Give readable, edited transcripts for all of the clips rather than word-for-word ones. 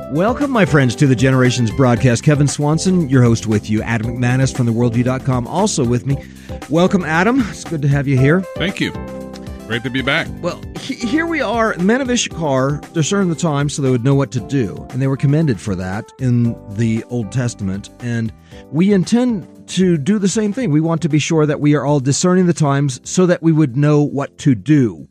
Welcome, my friends, to the Generations broadcast. Kevin Swanson, your host with you. Adam McManus from theworldview.com, also with me. Welcome, Adam. It's good to have you here. Thank you. Great to be back. Well, here we are. Men of Issachar discerned the times so they would know what to do, and they were commended for that in the Old Testament. And we intend to do the same thing. We want to be sure that we are all discerning the times so that we would know what to do.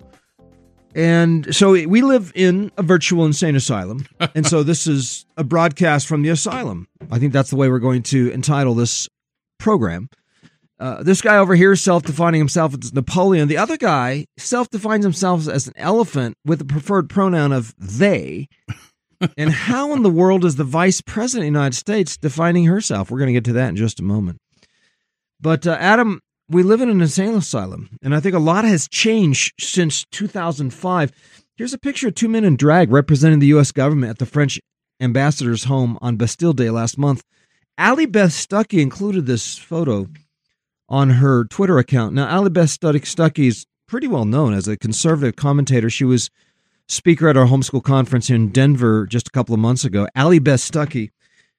And so we live in a virtual insane asylum, and so this is a broadcast from the asylum. I think that's the way we're going to entitle this program. This guy over here is self-defining himself as Napoleon. The other guy self-defines himself as an elephant with the preferred pronoun of they. And how in the world is the vice president of the United States defining herself? We're going to get to that in just a moment. But Adam, we live in an insane asylum, and I think a lot has changed since 2005. Here's a picture of two men in drag representing the U.S. government at the French ambassador's home on Bastille Day last month. Allie Beth Stuckey included this photo on her Twitter account. Now, Allie Beth Stuckey is pretty well known as a conservative commentator. She was speaker at our homeschool conference in Denver just a couple of months ago. Allie Beth Stuckey.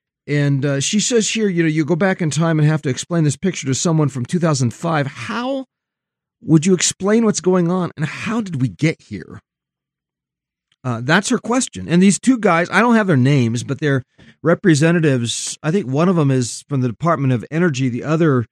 And she says here, you go back in time and have to explain this picture to someone from 2005. How would you explain what's going on, and how did we get here? That's her question. And these two guys, I don't have their names, but they're representatives. I think one of them is from the Department of Energy. The other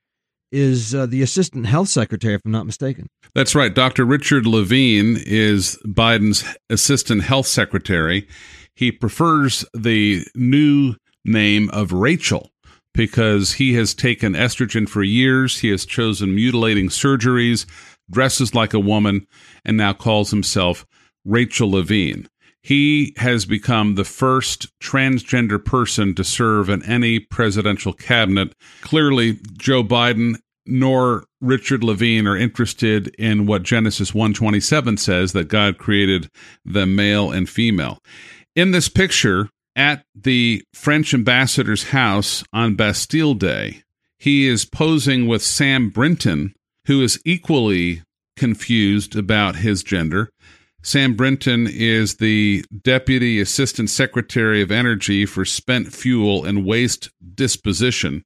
is the Assistant Health Secretary, if I'm not mistaken. That's right. Dr. Richard Levine is Biden's Assistant Health Secretary. He prefers the new name of Rachel because he has taken estrogen for years. He has chosen mutilating surgeries, dresses like a woman, and now calls himself Rachel Levine. He has become the first transgender person to serve in any presidential cabinet. Clearly, Joe Biden nor Richard Levine are interested in what Genesis 1:27 says, that God created them male and female. In this picture, at the French ambassador's house on Bastille Day, he is posing with Sam Brinton, who is equally confused about his gender. Sam Brinton is the Deputy Assistant Secretary of Energy for Spent Fuel and Waste Disposition,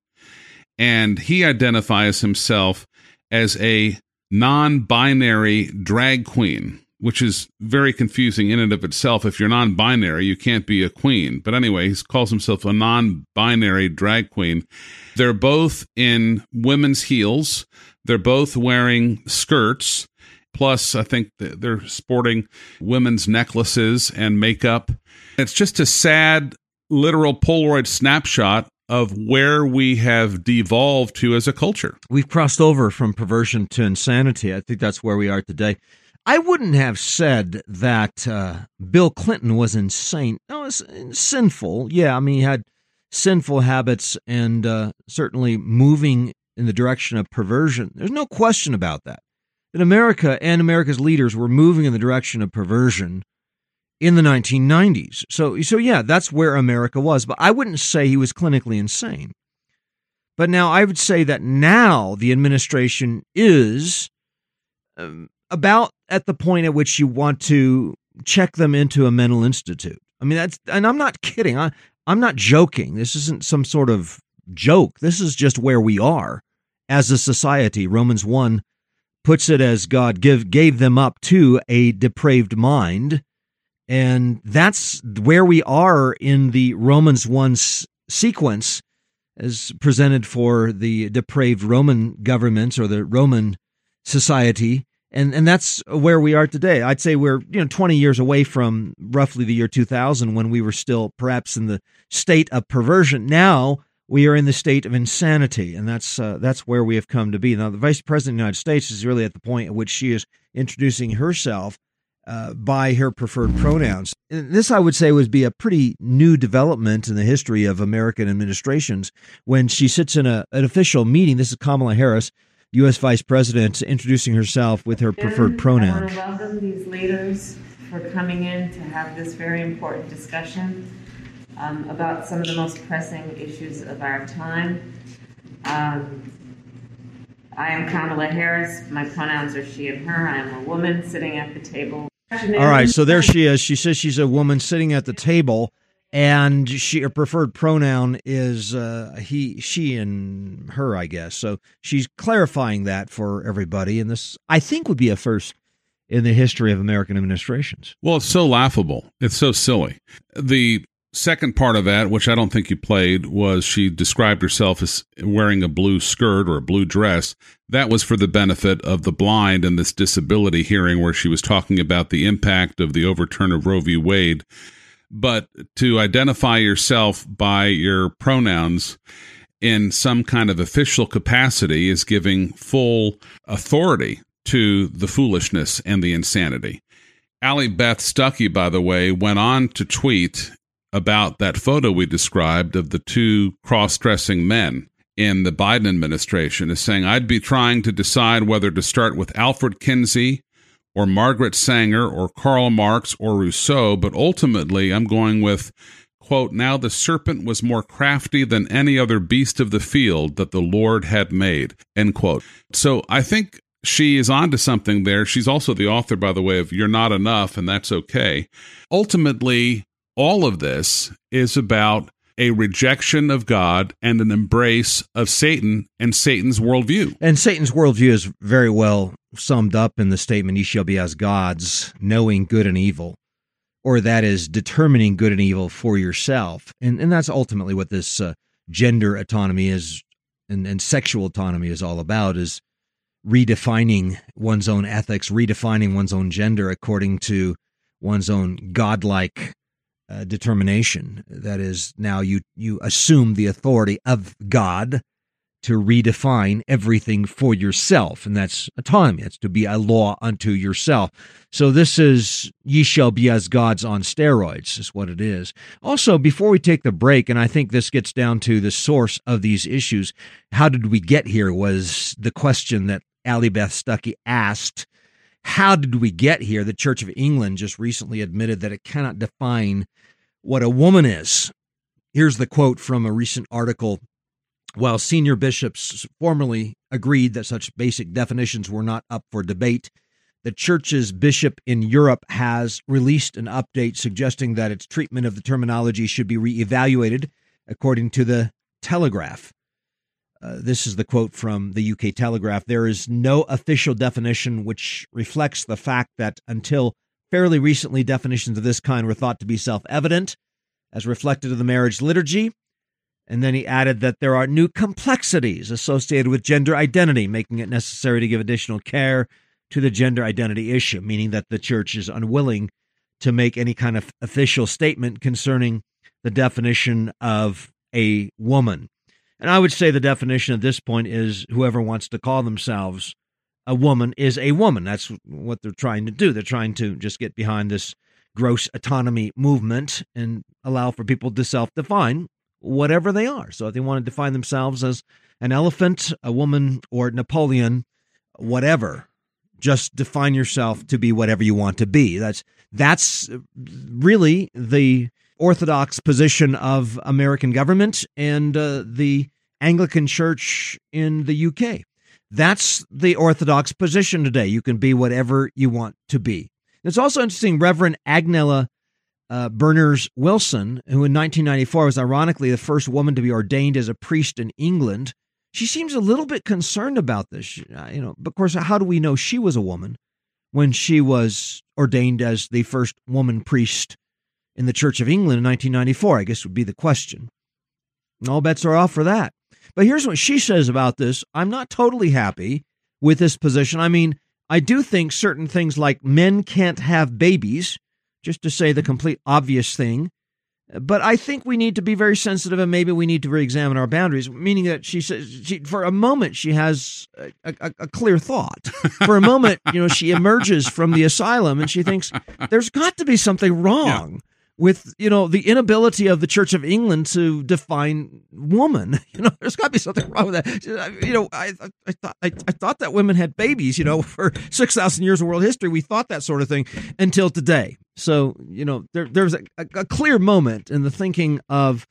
and he identifies himself as a non-binary drag queen, which is very confusing in and of itself. If you're non-binary, you can't be a queen. But anyway, he calls himself a non-binary drag queen. They're both in women's heels. They're both wearing skirts. Plus, I think they're sporting women's necklaces and makeup. It's just a sad, literal Polaroid snapshot of where we have devolved to as a culture. We've crossed over from perversion to insanity. I think that's where we are today. I wouldn't have said that Bill Clinton was insane. No, it was sinful. Yeah, I mean, he had sinful habits and certainly moving in the direction of perversion. There's no question about that. That America and America's leaders were moving in the direction of perversion in the 1990s. So yeah, that's where America was. But I wouldn't say he was clinically insane. But now I would say that now the administration is about at the point at which you want to check them into a mental institute. I mean, and I'm not kidding. I'm not joking. This isn't some sort of joke. This is just where we are as a society. Romans 1 puts it as God gave them up to a depraved mind. And that's where we are in the Romans 1 sequence as presented for the depraved Roman governments or the Roman society. And that's where we are today. I'd say we're 20 years away from roughly the year 2000 when we were still perhaps in the state of perversion. Now we are in the state of insanity, and that's where we have come to be. Now, the Vice President of the United States is really at the point at which she is introducing herself by her preferred pronouns. And this, I would say, would be a pretty new development in the history of American administrations when she sits in an official meeting. This is Kamala Harris, U.S. Vice President, introducing herself with her preferred pronoun. I want to welcome these leaders for coming in to have this very important discussion about some of the most pressing issues of our time. I am Kamala Harris. My pronouns are she and her. I am a woman sitting at the table. All right, so there she is. She says she's a woman sitting at the table. And her preferred pronoun is he, she, and her, I guess. So she's clarifying that for everybody. And this, I think, would be a first in the history of American administrations. Well, it's so laughable. It's so silly. The second part of that, which I don't think you played, was she described herself as wearing a blue skirt or a blue dress. That was for the benefit of the blind in this disability hearing where she was talking about the impact of the overturn of Roe v. Wade. But to identify yourself by your pronouns in some kind of official capacity is giving full authority to the foolishness and the insanity. Allie Beth Stuckey, by the way, went on to tweet about that photo we described of the two cross-dressing men in the Biden administration, as saying, I'd be trying to decide whether to start with Alfred Kinsey or Margaret Sanger or Karl Marx or Rousseau, but ultimately I'm going with, quote, now the serpent was more crafty than any other beast of the field that the Lord had made, end quote. So I think she is onto something there. She's also the author, by the way, of You're Not Enough, and That's Okay. Ultimately, all of this is about a rejection of God and an embrace of Satan and Satan's worldview. And Satan's worldview is very well summed up in the statement, ye shall be as gods, knowing good and evil, or that is determining good and evil for yourself. And that's ultimately what this gender autonomy is and sexual autonomy is all about, is redefining one's own ethics, redefining one's own gender according to one's own godlike determination. That is, now you assume the authority of God to redefine everything for yourself, and that's autonomy. That's to be a law unto yourself. So this is ye shall be as gods on steroids, is what it is. Also, before we take the break, and I think this gets down to the source of these issues, how did we get here was the question that Allie Beth Stuckey asked. How did we get here? The Church of England just recently admitted that it cannot define what a woman is. Here's the quote from a recent article. While senior bishops formally agreed that such basic definitions were not up for debate, the Church's bishop in Europe has released an update suggesting that its treatment of the terminology should be reevaluated, according to the Telegraph. This is the quote from the UK Telegraph. There is no official definition which reflects the fact that until fairly recently definitions of this kind were thought to be self-evident, as reflected in the marriage liturgy. And then he added that there are new complexities associated with gender identity, making it necessary to give additional care to the gender identity issue, meaning that the church is unwilling to make any kind of official statement concerning the definition of a woman. And I would say the definition at this point is whoever wants to call themselves a woman is a woman. That's what they're trying to do. They're trying to just get behind this gross autonomy movement and allow for people to self-define whatever they are. So if they want to define themselves as an elephant, a woman, or Napoleon, whatever, just define yourself to be whatever you want to be. That's really the orthodox position of American government and the Anglican Church in the UK. That's the orthodox position today. You can be whatever you want to be. It's also interesting, Reverend Agnella Berners Wilson, who in 1994 was ironically the first woman to be ordained as a priest in England. She seems a little bit concerned about this. But of course, how do we know she was a woman when she was ordained as the first woman priest in the Church of England in 1994? I guess would be the question. All bets are off for that. But here's what she says about this. I'm not totally happy with this position. I mean, I do think certain things like men can't have babies, just to say the complete obvious thing. But I think we need to be very sensitive, and maybe we need to re-examine our boundaries, meaning that she says, for a moment, she has a clear thought. For a moment, she emerges from the asylum and she thinks there's got to be something wrong with, the inability of the Church of England to define woman. There's got to be something wrong with that. I thought that women had babies, for 6,000 years of world history. We thought that sort of thing until today. So, there's a clear moment in the thinking of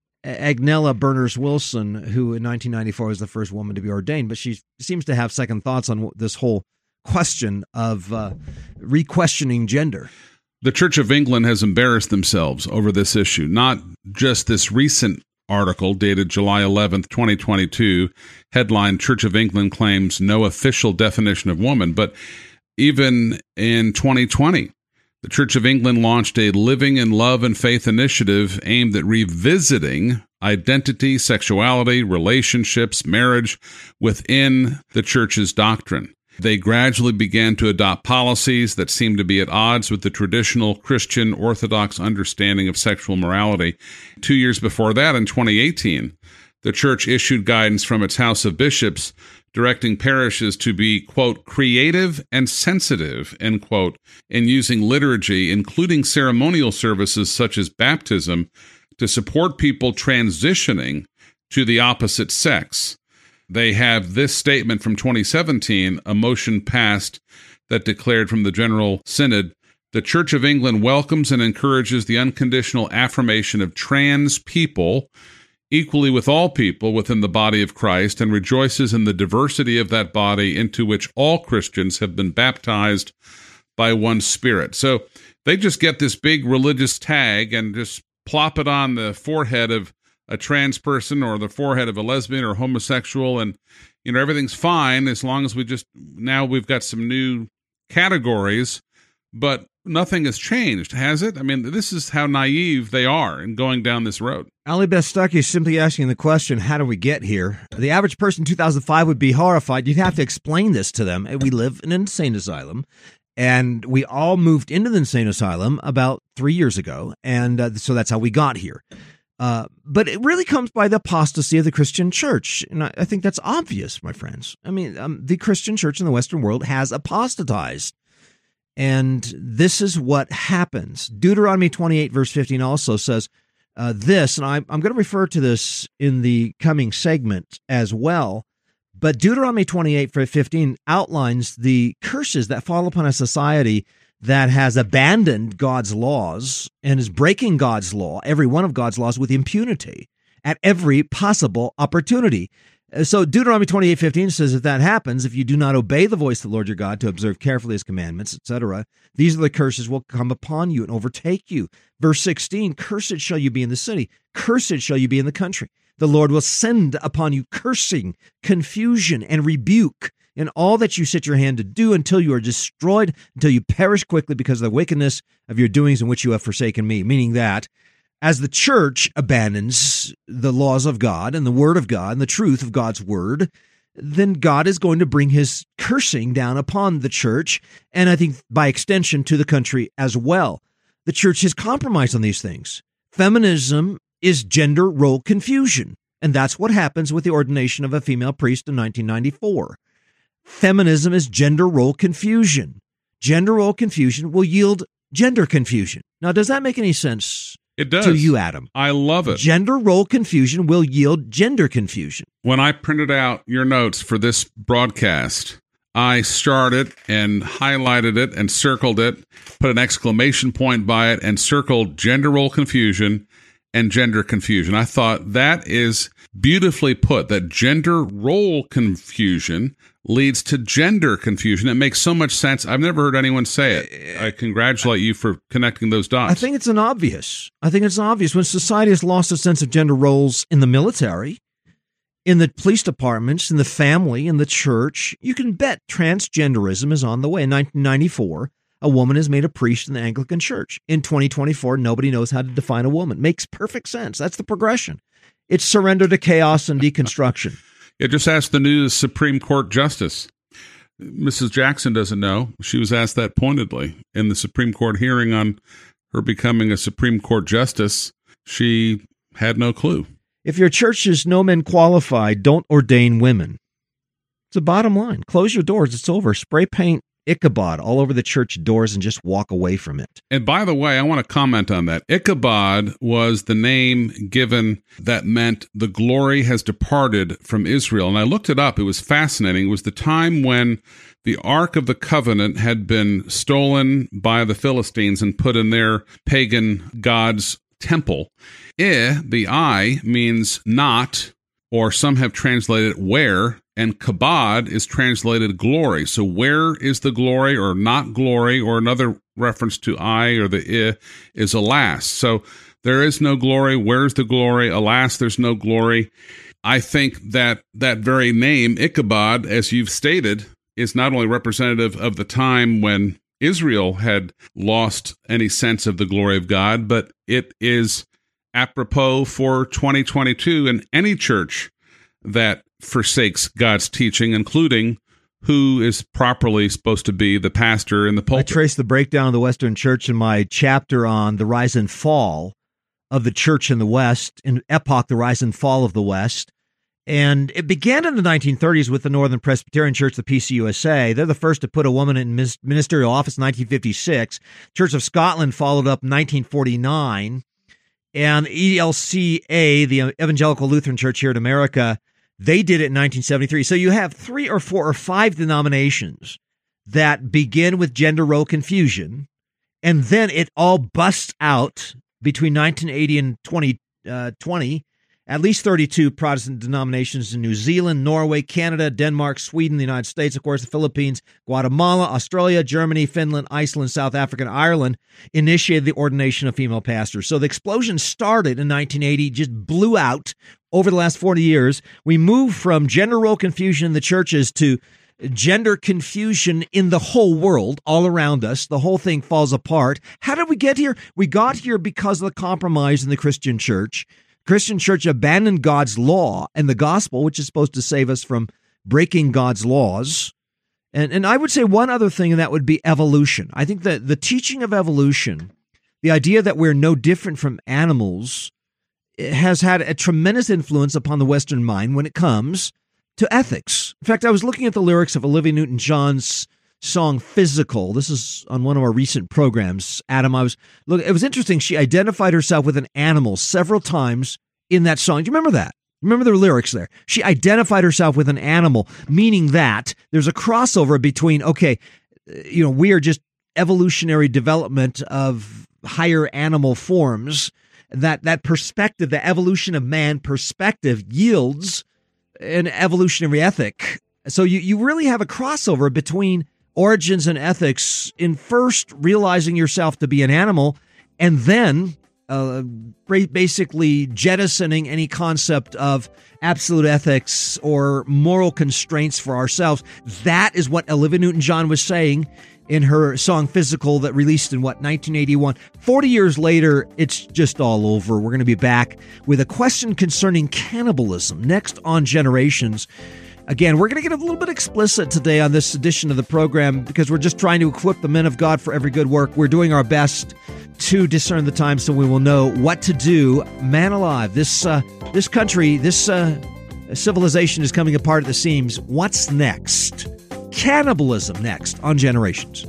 Agnella Berners Wilson, who in 1994 was the first woman to be ordained, but she seems to have second thoughts on this whole question of re-questioning gender. The Church of England has embarrassed themselves over this issue, not just this recent article dated July 11th, 2022, headline Church of England claims no official definition of woman, but even in 2020, the Church of England launched a Living in Love and Faith initiative aimed at revisiting identity, sexuality, relationships, marriage within the church's doctrine. They gradually began to adopt policies that seemed to be at odds with the traditional Christian Orthodox understanding of sexual morality. 2 years before that, in 2018, the church issued guidance from its House of Bishops directing parishes to be, quote, creative and sensitive, end quote, in using liturgy, including ceremonial services such as baptism, to support people transitioning to the opposite sex. They have this statement from 2017, a motion passed that declared from the General Synod, the Church of England welcomes and encourages the unconditional affirmation of trans people equally with all people within the body of Christ, and rejoices in the diversity of that body into which all Christians have been baptized by one Spirit. So they just get this big religious tag and just plop it on the forehead of a trans person or the forehead of a lesbian or homosexual, and everything's fine as long as now we've got some new categories, but nothing has changed, has it? I mean, this is how naive they are in going down this road. Ali Beth Stuckey is simply asking the question, how do we get here? The average person in 2005 would be horrified. You'd have to explain this to them. We live in an insane asylum, and we all moved into the insane asylum about 3 years ago, and so that's how we got here. But it really comes by the apostasy of the Christian church, and I think that's obvious, my friends. I mean, the Christian church in the Western world has apostatized. And this is what happens. Deuteronomy 28, verse 15 also says this, and I'm going to refer to this in the coming segment as well. But Deuteronomy 28, verse 15 outlines the curses that fall upon a society that has abandoned God's laws and is breaking God's law, every one of God's laws, with impunity at every possible opportunity. So Deuteronomy 28:15 says, if that happens, if you do not obey the voice of the Lord your God to observe carefully his commandments, etc., these are the curses will come upon you and overtake you. Verse 16, cursed shall you be in the city, cursed shall you be in the country. The Lord will send upon you cursing, confusion, and rebuke in all that you set your hand to do until you are destroyed, until you perish quickly because of the wickedness of your doings in which you have forsaken me. Meaning that as the church abandons the laws of God and the word of God and the truth of God's word, then God is going to bring his cursing down upon the church, and I think by extension to the country as well. The church has compromised on these things. Feminism is gender role confusion, and that's what happens with the ordination of a female priest in 1994. Feminism is gender role confusion. Gender role confusion will yield gender confusion. Now, does that make any sense? It does. To you, Adam. I love it. Gender role confusion will yield gender confusion. When I printed out your notes for this broadcast, I starred it and highlighted it and circled it, put an exclamation point by it, and circled gender role confusion and gender confusion. I thought that is beautifully put, that gender role confusion leads to gender confusion. It makes so much sense. I've never heard anyone say it. I congratulate you for connecting those dots. I think it's obvious. When society has lost a sense of gender roles in the military, in the police departments, in the family, in the church, you can bet transgenderism is on the way. In 1994, a woman is made a priest in the Anglican Church. In 2024, nobody knows how to define a woman. Makes perfect sense. That's the progression. It's surrender to chaos and deconstruction. Yeah, just ask the new Supreme Court Justice. Mrs. Jackson doesn't know. She was asked that pointedly in the Supreme Court hearing on her becoming a Supreme Court Justice. She had no clue. If your church is no men qualified, don't ordain women. It's the bottom line. Close your doors. It's over. Spray paint Ichabod all over the church doors and just walk away from it. And by the way, I want to comment on that. Ichabod was the name given that meant the glory has departed from Israel. And I looked it up. It was fascinating. It was the time when the Ark of the Covenant had been stolen by the Philistines and put in their pagan god's temple. The I means not, or some have translated where, and kabod is translated glory. So where is the glory or not glory, or another reference to I or the I is alas. So there is no glory. Where's the glory? Alas, there's no glory. I think that that very name, Ichabod, as you've stated, is not only representative of the time when Israel had lost any sense of the glory of God, but it is apropos for 2022 in any church that forsakes God's teaching, including who is properly supposed to be the pastor in the pulpit. I traced the breakdown of the Western Church in my chapter on the rise and fall of the church in the West, in Epoch, the rise and fall of the West. And it began in the 1930s with the Northern Presbyterian Church, the PCUSA. They're the first to put a woman in ministerial office in 1956. Church of Scotland followed up in 1949. And ELCA, the Evangelical Lutheran Church here in America, they did it in 1973. So you have 3 or 4 or 5 denominations that begin with gender role confusion, and then it all busts out between 1980 and 2020. At least 32 Protestant denominations in New Zealand, Norway, Canada, Denmark, Sweden, the United States, of course, the Philippines, Guatemala, Australia, Germany, Finland, Iceland, South Africa, and Ireland initiated the ordination of female pastors. So the explosion started in 1980, just blew out over the last 40 years. We moved from gender role confusion in the churches to gender confusion in the whole world, all around us. The whole thing falls apart. How did we get here? We got here because of the compromise in the Christian church. Christian church abandoned God's law and the gospel, which is supposed to save us from breaking God's laws. And I would say one other thing, and that would be evolution. I think that the teaching of evolution, the idea that we're no different from animals, has had a tremendous influence upon the Western mind when it comes to ethics. In fact, I was looking at the lyrics of Olivia Newton-John's song Physical. This is on one of our recent programs. Adam, it was interesting. She identified herself with an animal several times in that song. Do you remember that? Remember the lyrics there? She identified herself with an animal, meaning that there's a crossover between, we are just evolutionary development of higher animal forms. That perspective, the evolution of man perspective, yields an evolutionary ethic. So you really have a crossover between origins and ethics in first realizing yourself to be an animal, and then basically jettisoning any concept of absolute ethics or moral constraints for ourselves. That is what Olivia Newton-John was saying in her song Physical that released in, 1981. 40 years later, it's just all over. We're going to be back with a question concerning cannibalism next on Generations. Again, we're going to get a little bit explicit today on this edition of the program because we're just trying to equip the men of God for every good work. We're doing our best to discern the times so we will know what to do. Man alive, this country, this civilization is coming apart at the seams. What's next? Cannibalism next on Generations.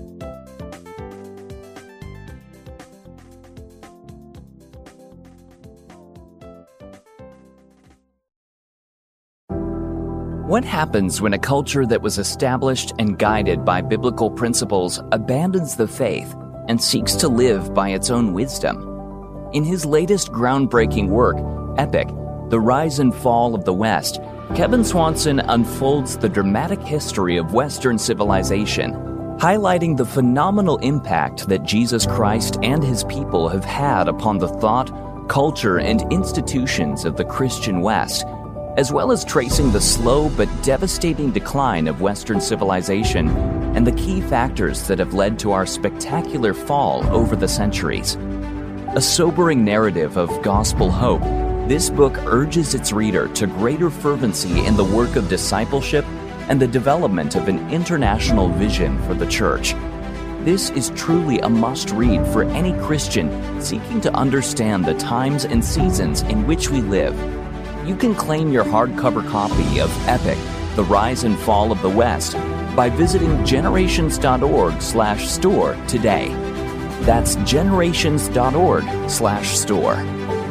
What happens when a culture that was established and guided by biblical principles abandons the faith and seeks to live by its own wisdom? In his latest groundbreaking work, Epic, The Rise and Fall of the West, Kevin Swanson unfolds the dramatic history of Western civilization, highlighting the phenomenal impact that Jesus Christ and his people have had upon the thought, culture, and institutions of the Christian West, as well as tracing the slow but devastating decline of Western civilization and the key factors that have led to our spectacular fall over the centuries. A sobering narrative of gospel hope, this book urges its reader to greater fervency in the work of discipleship and the development of an international vision for the church. This is truly a must-read for any Christian seeking to understand the times and seasons in which we live. You can claim your hardcover copy of Epic, The Rise and Fall of the West by visiting generations.org/store today. That's generations.org/store.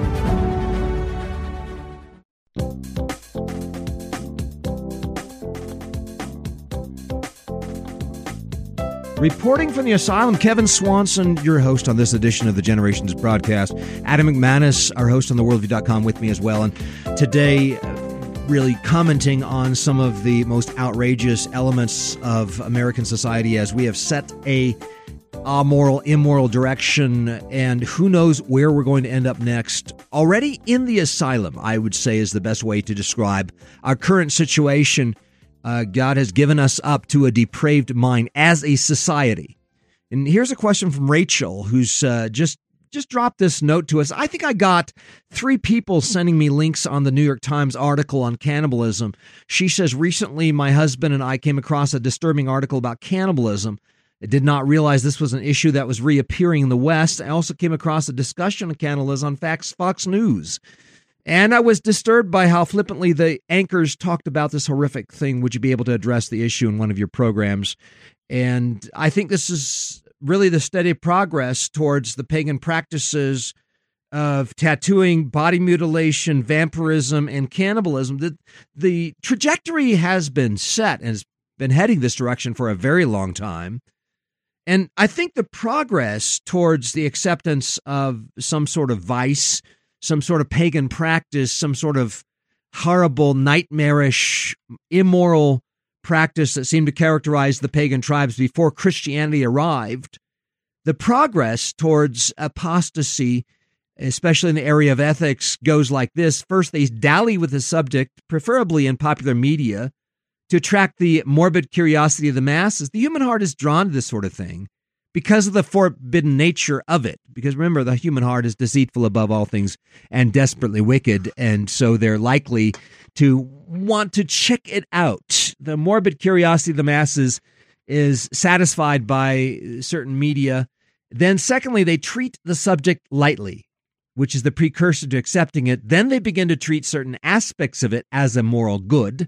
Reporting from the asylum, Kevin Swanson, your host on this edition of the Generations broadcast. Adam McManus, our host on theworldview.com, with me as well. And today really commenting on some of the most outrageous elements of American society as we have set a amoral, immoral direction, and who knows where we're going to end up next. Already in the asylum, I would say, is the best way to describe our current situation. God has given us up to a depraved mind as a society. And here's a question from Rachel, who's just dropped this note to us. I think I got 3 people sending me links on the New York Times article on cannibalism. She says, recently my husband and I came across a disturbing article about cannibalism. I did not realize this was an issue that was reappearing in the West. I also came across a discussion of cannibalism on Fox News. And I was disturbed by how flippantly the anchors talked about this horrific thing. Would you be able to address the issue in one of your programs? And I think this is really the steady progress towards the pagan practices of tattooing, body mutilation, vampirism, and cannibalism. The trajectory has been set and has been heading this direction for a very long time. And I think the progress towards the acceptance of some sort of vice, some sort of pagan practice, some sort of horrible, nightmarish, immoral practice that seemed to characterize the pagan tribes before Christianity arrived, the progress towards apostasy, especially in the area of ethics, goes like this. First, they dally with the subject, preferably in popular media, to attract the morbid curiosity of the masses. The human heart is drawn to this sort of thing because of the forbidden nature of it. Because remember, the human heart is deceitful above all things and desperately wicked, and so they're likely to want to check it out. The morbid curiosity of the masses is satisfied by certain media. Then secondly, they treat the subject lightly, which is the precursor to accepting it. Then they begin to treat certain aspects of it as a moral good.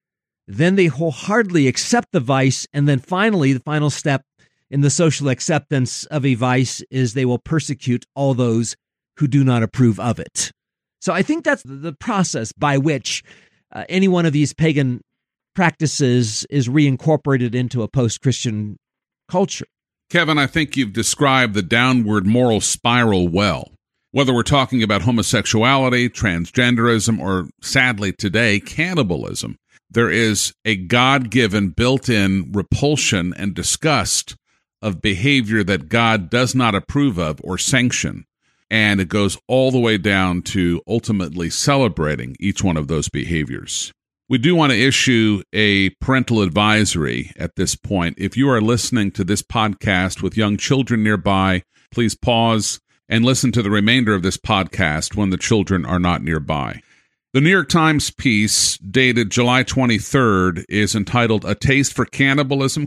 Then they wholeheartedly accept the vice. And then finally, the final step in the social acceptance of a vice is they will persecute all those who do not approve of it. So I think that's the process by which any one of these pagan practices is reincorporated into a post-Christian culture. Kevin, I think you've described the downward moral spiral well. Whether we're talking about homosexuality, transgenderism, or sadly today, cannibalism, there is a God-given built-in repulsion and disgust of behavior that God does not approve of or sanction. And it goes all the way down to ultimately celebrating each one of those behaviors. We do want to issue a parental advisory at this point. If you are listening to this podcast with young children nearby, please pause and listen to the remainder of this podcast when the children are not nearby. The New York Times piece dated July 23rd is entitled "A Taste for Cannibalism?"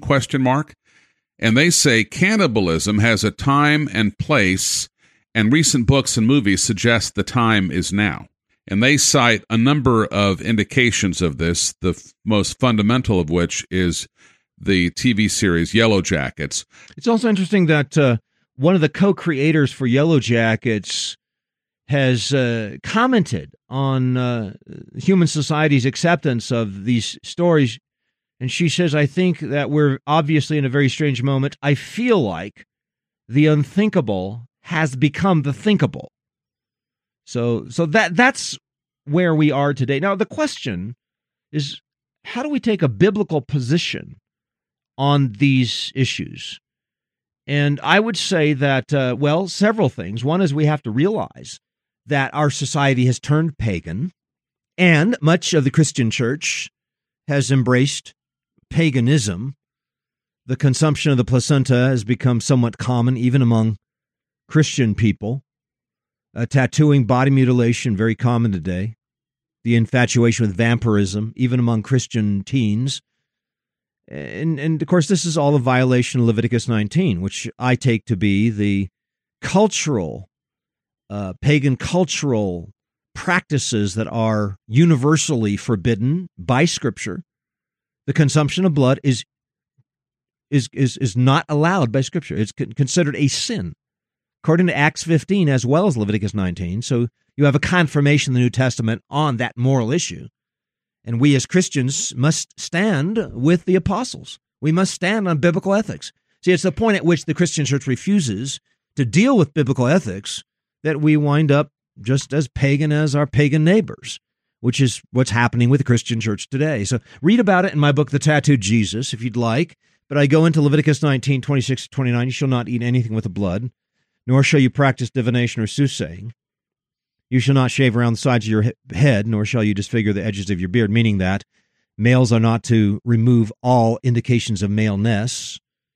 And they say cannibalism has a time and place, and recent books and movies suggest the time is now. And they cite a number of indications of this, the most fundamental of which is the TV series Yellow Jackets. It's also interesting that one of the co-creators for Yellow Jackets has commented on human society's acceptance of these stories. And she says, I think that we're obviously in a very strange moment. I feel like the unthinkable has become the thinkable. So that's where we are today. Now, the question is, how do we take a biblical position on these issues? And I would say that, several things. One is we have to realize that our society has turned pagan, and much of the Christian church has embraced paganism. The consumption of the placenta has become somewhat common even among Christian people. Tattooing, body mutilation, very common today. The infatuation with vampirism, even among Christian teens. And of course, this is all a violation of Leviticus 19, which I take to be the cultural, pagan cultural practices that are universally forbidden by Scripture. The consumption of blood is not allowed by Scripture. It's considered a sin, according to Acts 15 as well as Leviticus 19. So you have a confirmation in the New Testament on that moral issue. And we as Christians must stand with the apostles. We must stand on biblical ethics. See, it's the point at which the Christian church refuses to deal with biblical ethics that we wind up just as pagan as our pagan neighbors. which is what's happening with the Christian church today. So read about it in my book, The Tattooed Jesus, if you'd like. But I go into Leviticus 19, 26 to 29. You shall not eat anything with the blood, nor shall you practice divination or soothsaying. You shall not shave around the sides of your head, nor shall you disfigure the edges of your beard, meaning that males are not to remove all indications of maleness.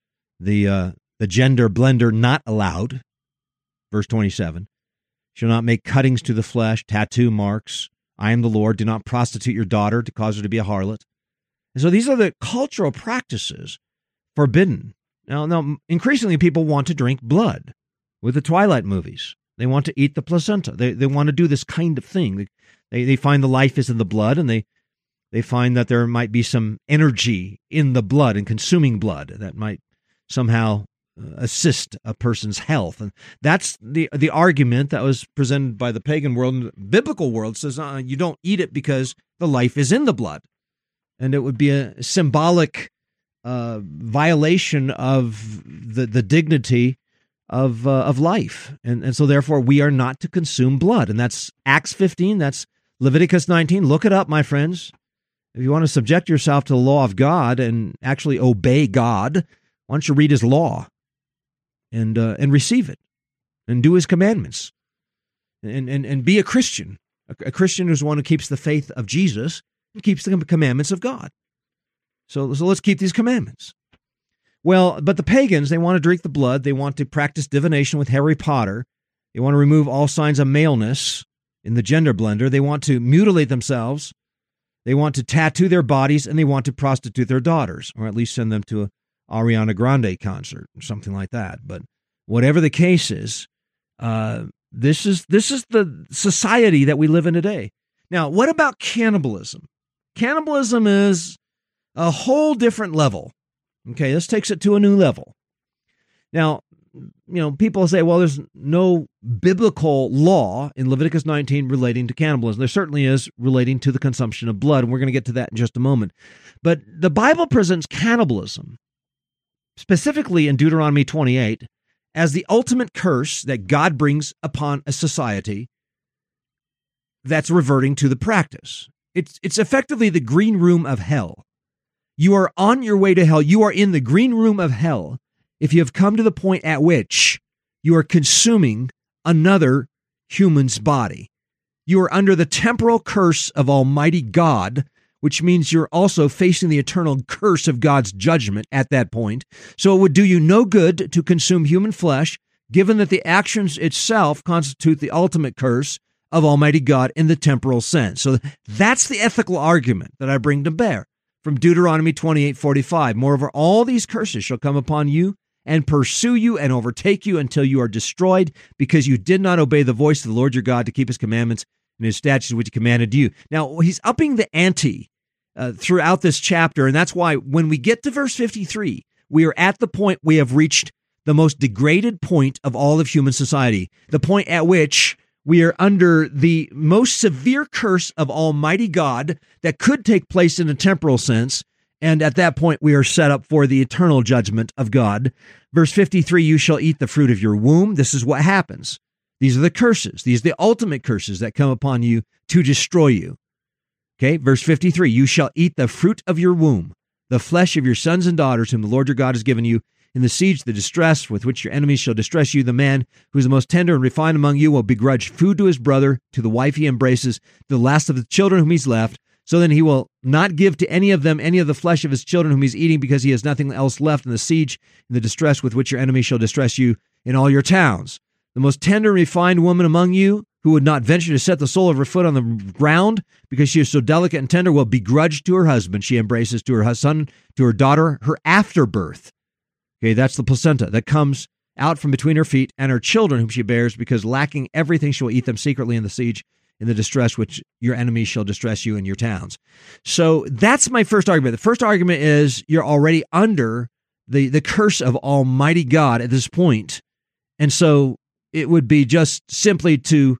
The gender blender not allowed. Verse 27. Shall not make cuttings to the flesh, tattoo marks. I am the Lord. Do not prostitute your daughter to cause her to be a harlot. And so these are the cultural practices forbidden. Now, increasingly people want to drink blood with the Twilight movies. They want to eat the placenta. They want to do this kind of thing. They find the life is in the blood, and they find that there might be some energy in the blood and consuming blood that might somehow assist a person's health. And that's the argument that was presented by the pagan world. And the biblical world says you don't eat it because the life is in the blood. And it would be a symbolic violation of the dignity of life. And so therefore we are not to consume blood. And that's Acts 15, that's Leviticus 19. Look it up, my friends. If you want to subject yourself to the law of God and actually obey God, why don't you read his law and receive it and do his commandments and be a Christian. A Christian is one who keeps the faith of Jesus and keeps the commandments of God. So let's keep these commandments. Well, but the pagans, they want to drink the blood. They want to practice divination with Harry Potter. They want to remove all signs of maleness in the gender blender. They want to mutilate themselves. They want to tattoo their bodies, and they want to prostitute their daughters, or at least send them to a Ariana Grande concert or something like that. But whatever the case is, this is the society that we live in today. Now, what about cannibalism? Cannibalism is a whole different level. Okay, this takes it to a new level. Now, people say, well, there's no biblical law in Leviticus 19 relating to cannibalism. There certainly is relating to the consumption of blood, and we're going to get to that in just a moment. But the Bible presents cannibalism, specifically in Deuteronomy 28, as the ultimate curse that God brings upon a society that's reverting to the practice. It's effectively the green room of hell. You are on your way to hell. You are in the green room of hell if you have come to the point at which you are consuming another human's body. You are under the temporal curse of Almighty God, which means you're also facing the eternal curse of God's judgment at that point. So it would do you no good to consume human flesh, given that the actions itself constitute the ultimate curse of Almighty God in the temporal sense. So that's the ethical argument that I bring to bear from Deuteronomy 28:45. Moreover, all these curses shall come upon you and pursue you and overtake you until you are destroyed, because you did not obey the voice of the Lord your God to keep his commandments and his statutes which he commanded you. Now, he's upping the ante throughout this chapter, and that's why when we get to verse 53, we are at the point we have reached the most degraded point of all of human society, the point at which we are under the most severe curse of Almighty God that could take place in a temporal sense. And at that point, we are set up for the eternal judgment of God. Verse 53, you shall eat the fruit of your womb. This is what happens. These are the curses. These are the ultimate curses that come upon you to destroy you. Okay, verse 53, you shall eat the fruit of your womb, the flesh of your sons and daughters whom the Lord your God has given you. In the siege, the distress with which your enemies shall distress you, the man who is the most tender and refined among you will begrudge food to his brother, to the wife he embraces, to the last of the children whom he's left. So then he will not give to any of them any of the flesh of his children whom he's eating, because he has nothing else left in the siege, in the distress with which your enemies shall distress you in all your towns. The most tender and refined woman among you, who would not venture to set the sole of her foot on the ground, because she is so delicate and tender, will begrudge to her husband. She embraces to her son, to her daughter, her afterbirth. Okay, that's the placenta that comes out from between her feet, and her children whom she bears, because lacking everything she will eat them secretly in the siege, in the distress which your enemies shall distress you in your towns. So that's my first argument. The first argument is you're already under the curse of Almighty God at this point. And so it would be just simply to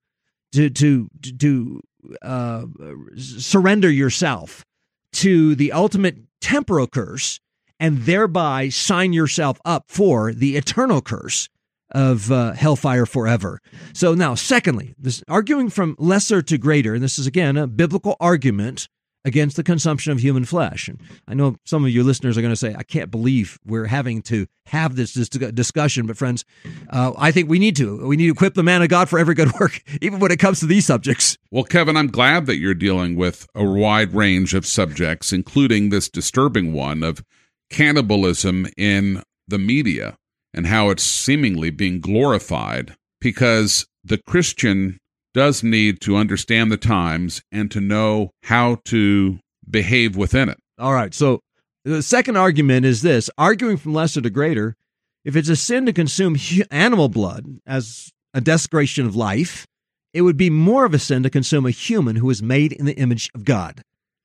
surrender yourself to the ultimate temporal curse, and thereby sign yourself up for the eternal curse hellfire forever. So now, secondly, this arguing from lesser to greater, and this is again a biblical argument against the consumption of human flesh. And I know some of your listeners are going to say, I can't believe we're having to have this discussion. But friends, I think we need to. We need to equip the man of God for every good work, even when it comes to these subjects. Well, Kevin, I'm glad that you're dealing with a wide range of subjects, including this disturbing one of cannibalism in the media and how it's seemingly being glorified, because the Christian does need to understand the times and to know how to behave within it. All right. So the second argument is this: arguing from lesser to greater. If it's a sin to consume animal blood as a desecration of life, it would be more of a sin to consume a human who is made in the image of God.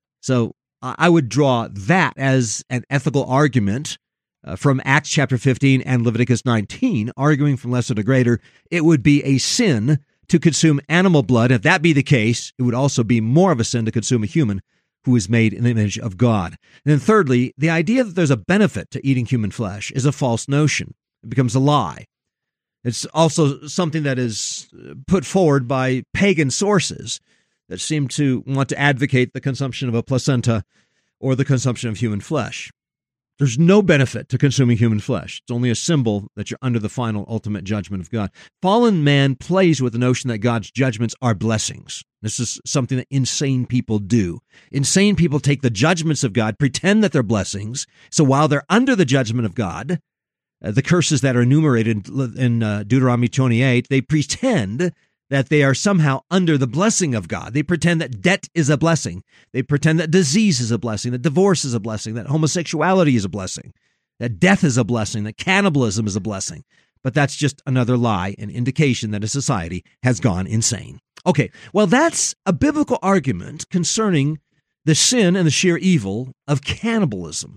So I would draw that as an ethical argument from Acts chapter 15 and Leviticus 19, arguing from lesser to greater. It would be a sin to consume animal blood. If that be the case, it would also be more of a sin to consume a human who is made in the image of God. And then thirdly, the idea that there's a benefit to eating human flesh is a false notion. It becomes a lie. It's also something that is put forward by pagan sources that seem to want to advocate the consumption of a placenta or the consumption of human flesh. There's no benefit to consuming human flesh. It's only a symbol that you're under the final ultimate judgment of God. Fallen man plays with the notion that God's judgments are blessings. This is something that insane people do. Insane people take the judgments of God, pretend that they're blessings. So while they're under the judgment of God, the curses that are enumerated in Deuteronomy 28, they pretend that they are somehow under the blessing of God. They pretend that debt is a blessing. They pretend that disease is a blessing, that divorce is a blessing, that homosexuality is a blessing, that death is a blessing, that cannibalism is a blessing. But that's just another lie, an indication that a society has gone insane. Okay, well, that's a biblical argument concerning the sin and the sheer evil of cannibalism.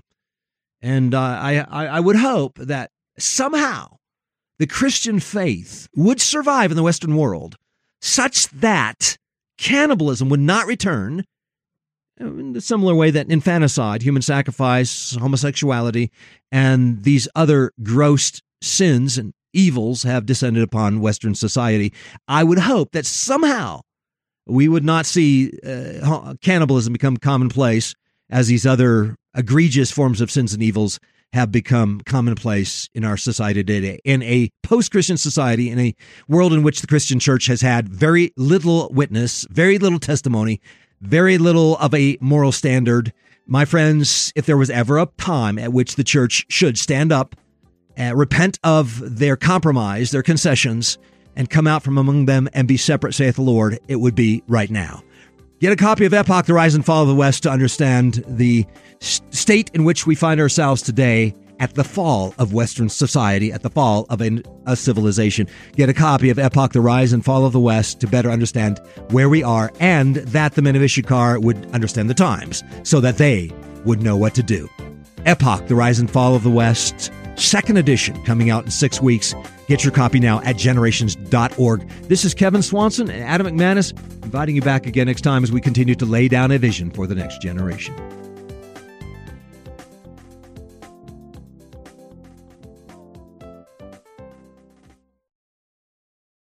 And I would hope that somehow the Christian faith would survive in the Western world such that cannibalism would not return in the similar way that infanticide, human sacrifice, homosexuality, and these other gross sins and evils have descended upon Western society. I would hope that somehow we would not see cannibalism become commonplace as these other egregious forms of sins and evils have become commonplace in our society today. In a post-Christian society, in a world in which the Christian church has had very little witness, very little testimony, very little of a moral standard, my friends, if there was ever a time at which the church should stand up, repent of their compromise, their concessions, and come out from among them and be separate, saith the Lord, it would be right now. Get a copy of Epoch, The Rise and Fall of the West to understand the state in which we find ourselves today at the fall of Western society, at the fall of a civilization. Get a copy of Epoch, The Rise and Fall of the West to better understand where we are, and that the men of Issachar would understand the times so that they would know what to do. Epoch, The Rise and Fall of the West, second edition, coming out in 6 weeks. Get your copy now at generations.org. This is Kevin Swanson and Adam McManus, inviting you back again next time as we continue to lay down a vision for the next generation.